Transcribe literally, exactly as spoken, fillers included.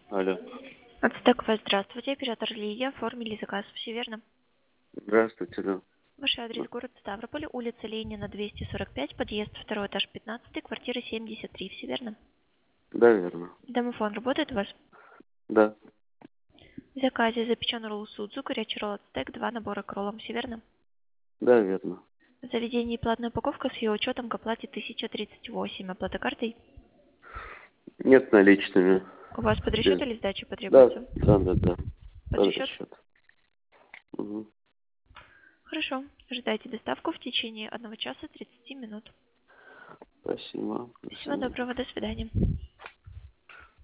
Алло. Ацтекова, здравствуйте. Оператор Лидия. Оформили заказ. Все верно? Здравствуйте, да. Ваш адрес город Ставрополь, улица Ленина, двести сорок пять, подъезд второй этаж, пятнадцатый, квартира семьдесят три. Все верно? Да, верно. Домофон работает у вас? Да. В заказе запечен ролл Судзу, горячий ролл Ацтек, два набора к роллам. Все верно? Да, верно. В заведении платная упаковка с ее учетом к оплате тысяча тридцать восемь. Оплата картой? Нет, наличными. У вас под Без... расчет или сдача Да, потребуется? да, да, да. Под Под расчет? расчет. Угу. Хорошо. Ждайте доставку в течение одного часа тридцати минут. Спасибо. До Всего свидания. доброго. До свидания.